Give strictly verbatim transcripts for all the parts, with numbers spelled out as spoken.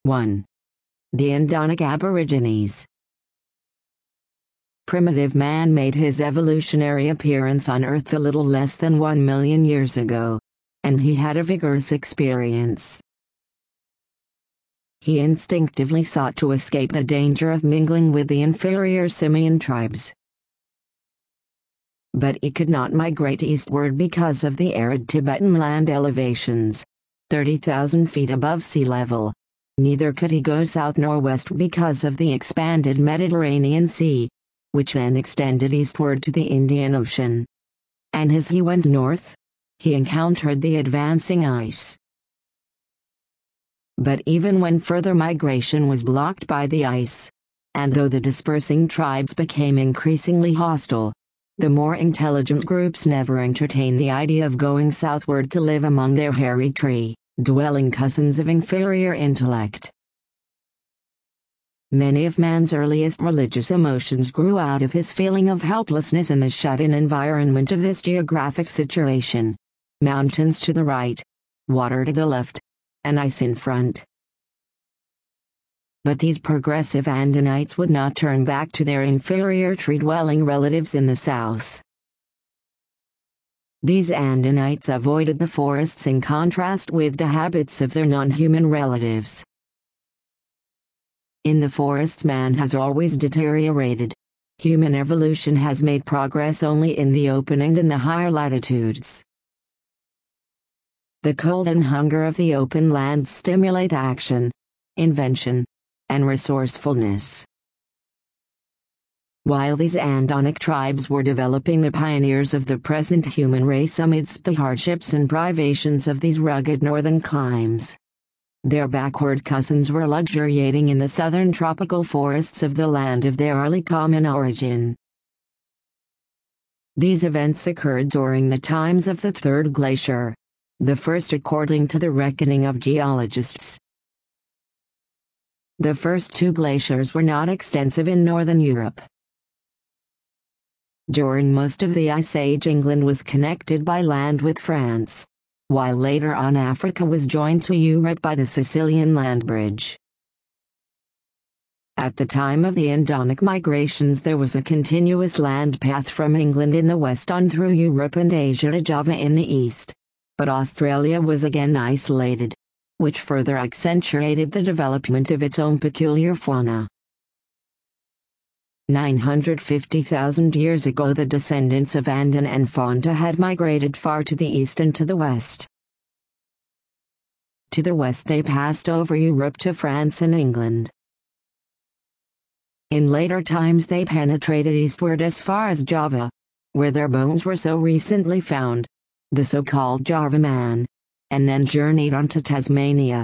one. The Indonic Aborigines. Primitive man made his evolutionary appearance on Earth a little less than one million years ago, and he had a vigorous experience. He instinctively sought to escape the danger of mingling with the inferior simian tribes. But he could not migrate eastward because of the arid Tibetan land elevations, thirty thousand feet above sea level. Neither could he go south nor west because of the expanded Mediterranean Sea, which then extended eastward to the Indian Ocean. And as he went north, he encountered the advancing ice. But even when further migration was blocked by the ice, and though the dispersing tribes became increasingly hostile, the more intelligent groups never entertained the idea of going southward to live among their hairy tree-dwelling cousins of inferior intellect. Many of man's earliest religious emotions grew out of his feeling of helplessness in the shut-in environment of this geographic situation. Mountains to the right, water to the left, and ice in front. But these progressive Andonites would not turn back to their inferior tree-dwelling relatives in the south. These Andonites avoided the forests in contrast with the habits of their non-human relatives. In the forests man has always deteriorated. Human evolution has made progress only in the open and in the higher latitudes. The cold and hunger of the open lands stimulate action, invention, and resourcefulness. While these Andonic tribes were developing, the pioneers of the present human race amidst the hardships and privations of these rugged northern climes, their backward cousins were luxuriating in the southern tropical forests of the land of their early common origin. These events occurred during the times of the Third Glacier, the first according to the reckoning of geologists. The first two glaciers were not extensive in northern Europe. During most of the Ice Age, England was connected by land with France, while later on Africa was joined to Europe by the Sicilian land bridge. At the time of the Indonic migrations, there was a continuous land path from England in the west on through Europe and Asia to Java in the east, but Australia was again isolated, which further accentuated the development of its own peculiar fauna. nine hundred fifty thousand years ago, the descendants of Andon and Fonda had migrated far to the east and to the west. To the west they passed over Europe to France and England. In later times they penetrated eastward as far as Java, where their bones were so recently found, the so-called Java man, and then journeyed on to Tasmania.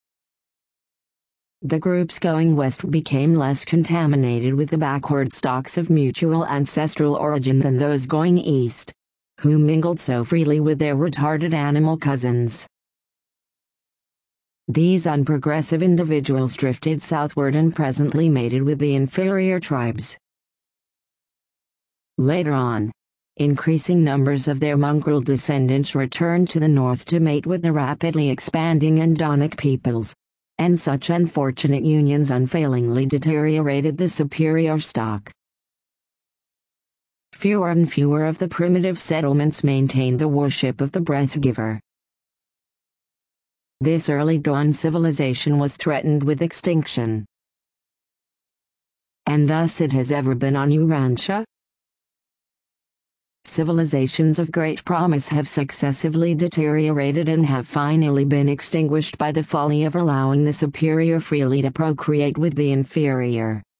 The groups going west became less contaminated with the backward stocks of mutual ancestral origin than those going east, who mingled so freely with their retarded animal cousins. These unprogressive individuals drifted southward and presently mated with the inferior tribes. Later on, increasing numbers of their mongrel descendants returned to the north to mate with the rapidly expanding Andonic peoples, and such unfortunate unions unfailingly deteriorated the superior stock. Fewer and fewer of the primitive settlements maintained the worship of the breath-giver. This early dawn civilization was threatened with extinction. And thus it has ever been on Urantia. Civilizations of great promise have successively deteriorated and have finally been extinguished by the folly of allowing the superior freely to procreate with the inferior.